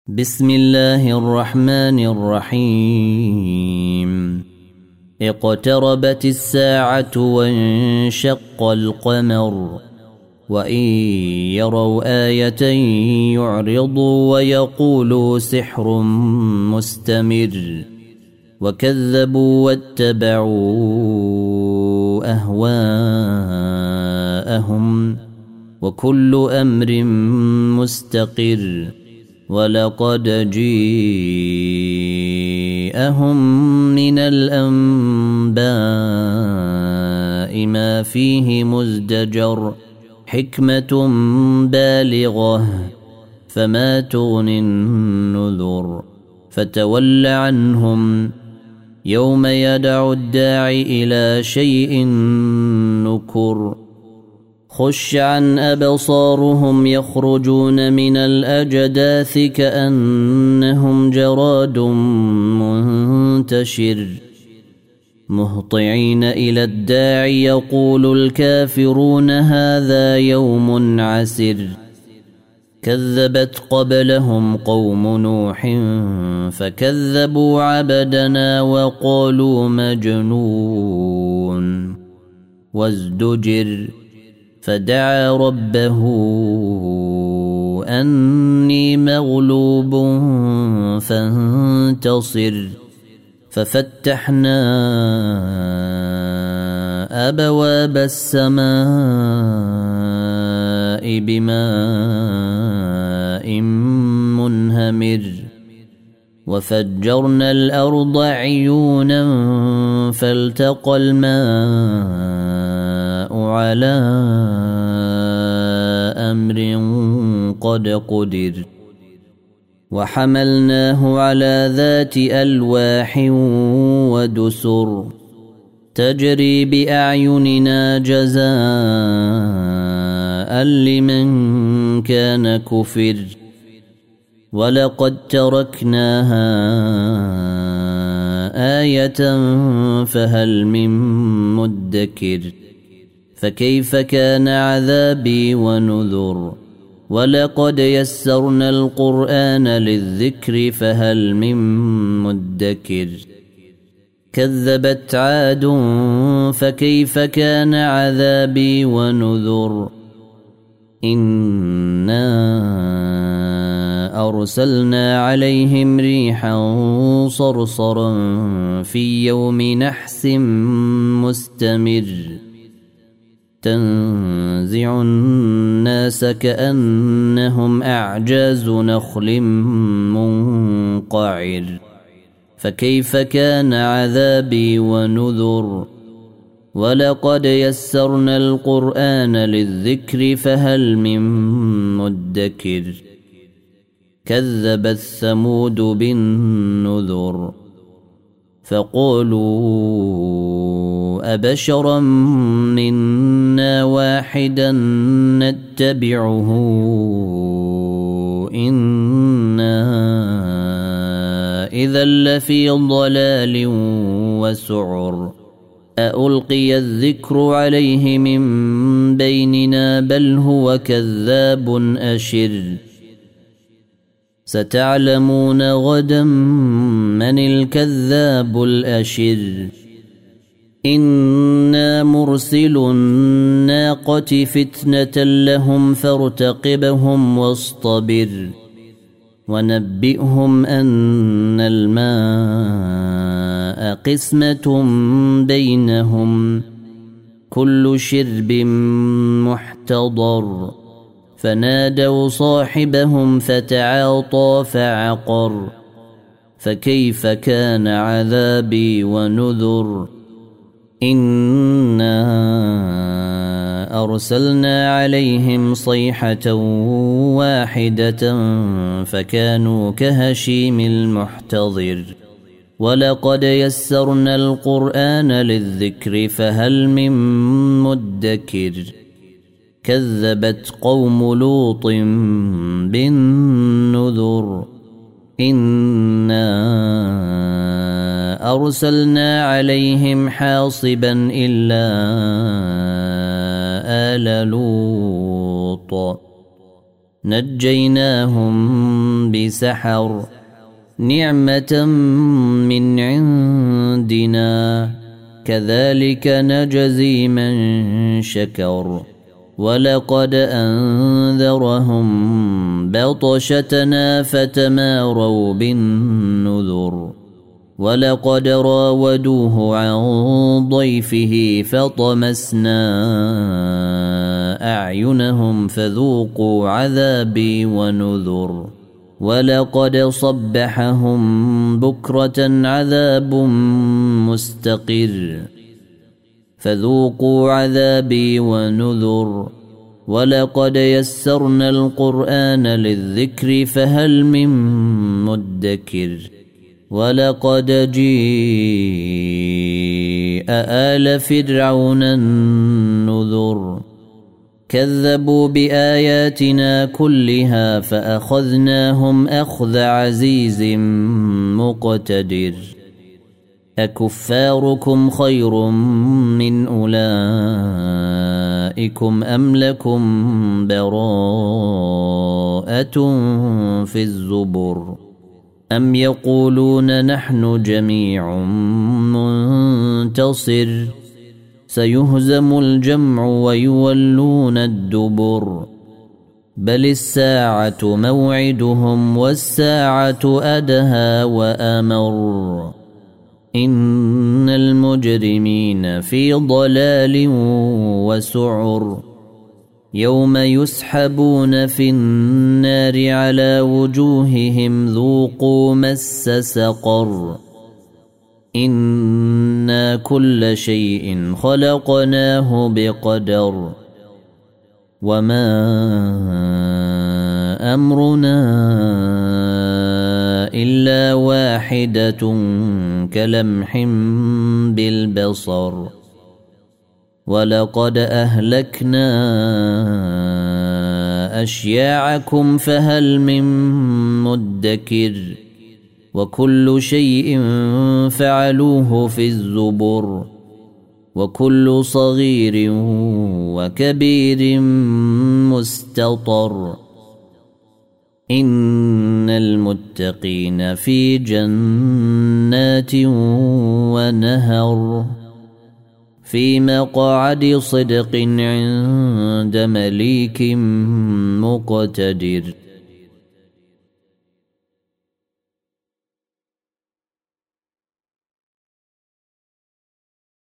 بسم الله الرحمن الرحيم. اقتربت الساعة وانشق القمر وإن يروا آية يعرضوا ويقولوا سحر مستمر وكذبوا واتبعوا أهواءهم وكل أمر مستقر ولقد جيءهم من الأنباء ما فيه مزدجر حكمة بالغة فما تغني النذر فتول عنهم يوم يدعو الداعي إلى شيء نكر خش عن أبصارهم يخرجون من الأجداث كأنهم جراد منتشر مهطعين إلى الداعي يقول الكافرون هذا يوم عسر كذبت قبلهم قوم نوح فكذبوا عبدنا وقالوا مجنون وازدجر فدعا ربه أني مغلوب فانتصر ففتحنا أبواب السماء بماء منهمر وفجرنا الأرض عيونا فالتقى الماء على أمر قد قدر وحملناه على ذات ألواح ودسر تجري بأعيننا جزاء لمن كان كفر ولقد تركناها آية فهل من مدكر فكيف كان عذابي ونذر ولقد يسرنا القرآن للذكر فهل من مدكر كذبت عاد فكيف كان عذابي ونذر إنا أرسلنا عليهم ريحا صرصرا في يوم نحس مستمر تنزع الناس كأنهم أعجاز نخل منقعر فكيف كان عذابي ونذر ولقد يسرنا القرآن للذكر فهل من مدكر كذبت ثمود بالنذر فقالوا أبشرا منا واحدا نتبعه إنا إذا لفي ضلال وسعر ألقي الذكر عليه من بيننا بل هو كذاب أشر ستعلمون غدا من الكذاب الأشر إنا مرسل الناقة فتنة لهم فارتقبهم واصطبر ونبئهم أن الماء قسمة بينهم كل شرب محتضر فنادوا صاحبهم فتعاطى فعقر فكيف كان عذابي ونذر إنا أرسلنا عليهم صيحة واحدة فكانوا كهشيم المحتضر ولقد يسرنا القرآن للذكر فهل من مدكر كذبت قوم لوط بالنذر إنا أرسلنا عليهم حاصبا إلا آل لوط نجيناهم بسحر نعمة من عندنا كذلك نجزي من شكر ولقد أنذرهم بطشتنا فتماروا بالنذر ولقد راودوه عن ضيفه فطمسنا أعينهم فذوقوا عذابي ونذر ولقد صبحهم بكرة عذاب مستقر فذوقوا عذابي ونذر ولقد يسرنا القرآن للذكر فهل من مدكر ولقد جيء آل فرعون النذر كذبوا بآياتنا كلها فأخذناهم أخذ عزيز مقتدر أكفاركم خير من أولئكم أم لكم براءة في الزبر أم يقولون نحن جميع منتصر سيهزم الجمع ويولون الدبر بل الساعة موعدهم والساعة أدهى وأمر إن المجرمين في ضلال وسعر يوم يسحبون في النار على وجوههم ذوقوا مس سقر إنا كل شيء خلقناه بقدر وما أمرنا إلا واحدة كلمح بالبصر ولقد أهلكنا أشياعكم فهل من مدكر وكل شيء فعلوه في الزبر وكل صغير وكبير مستطر إن المتقين في جنات ونهر في مقعد صدق عند مليك مقتدر